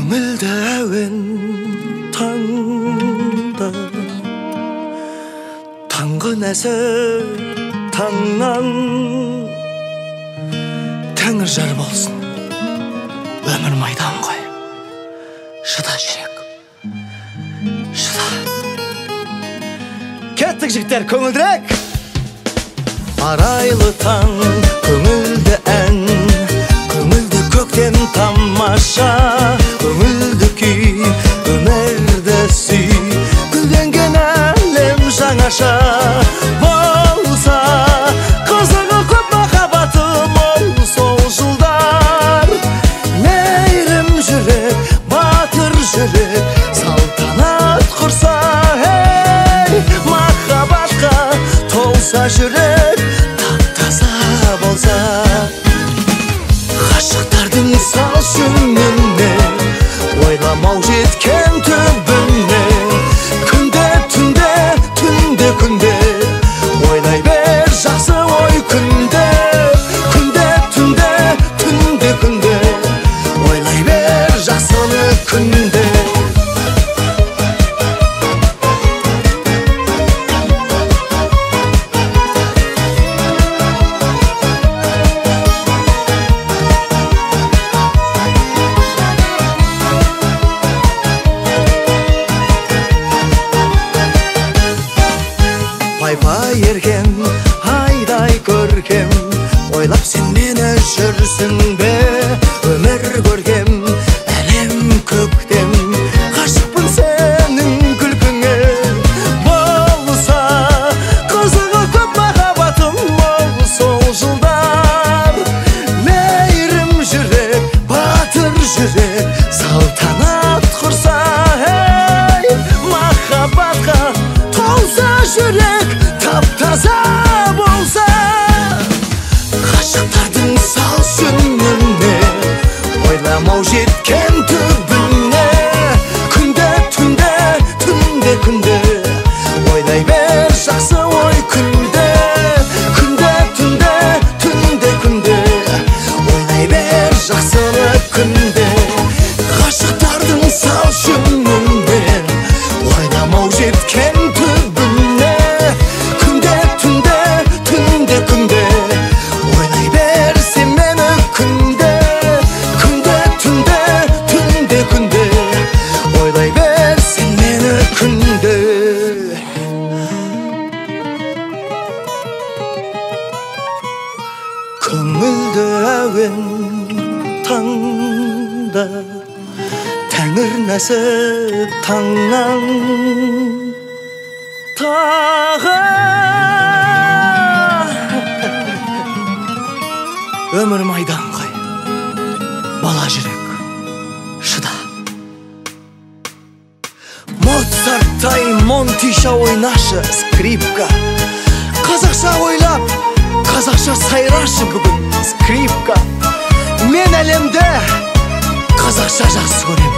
көңілді әуен таңда, таңғы нәсіп таңнан. Тәңір жар болсын, өмір майдан ғой. Шыда жүрек, шыда. Кеттік жігіттер, көңілдірек. Арайлы таң, көңілді ән, көңілді көктем тамаша, көңілді күй, өмірді сүй, гүлденген әлем жаңаша. Болса қызығы көп, махаббаты мол сол жылдар. Мейірім жүрек, батыр жүрек, салтанат құрса, махаббатқа толса жүрек, тап-таза болса. Ғашықтардың сал шүніне, ойламау жеткен түбіне. Күнде түнде, түнде күнде, ойлай бер жақсы ой күнде. Күнде түнде, түнде күнде, ойлай бер жақсыны күнде. Пай-пай ерген, айдай көркем, ойлап сен мені жүрсің бе? Өмір көргем, әлем көктем, ғашықпын сенің күлкіңе. Болса қызығы көп, махаббатым мол сол жылдар. Мейірім жүрек, батыр жүрек, салтанат құрса, махаббатқа толса жүрек, тап-таза болса. Ғашықтардың сал шүніне, ойламау жеткен түбіне. Күнде түнде, түнде күнде, ойлай бер жақсы ой күнде. Күнде түнде, түнде күнде, ойлай бер жақсыны күнде. Ғашықтардың сал шүніне, ойламау жеткен түбіне. Күнде түнде, түнде күнде, ойлай бер сен мені күнде. Күнде түнде, түнде күнде, ойлай бер сен мені күнде. Көңілді әуен таңда, тәңір нәсіп таңнан. Тағы өмір майдан ғой, бала жүрек, шыда. Моцарттай Монтиша ойнашы, скрипка. Қазақша ойлап, қазақша сайрашы бүгін, скрипка. Мен әлемде қазақша жақсы көрем.